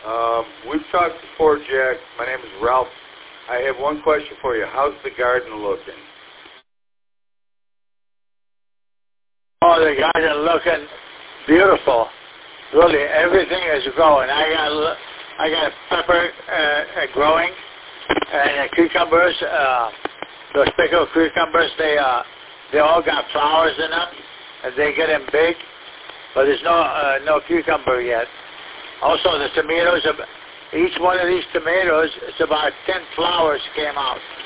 We've talked before, Jack. My name is Ralph. I have one question for you. How's the garden looking? Oh, the garden looking beautiful. Really, everything is growing. I got pepper growing, and cucumbers. Those pickled cucumbers, they all got flowers in them, and they get them big. But there's no cucumber yet. Also, the tomatoes. Each one of these tomatoes, it's about 10 flowers came out.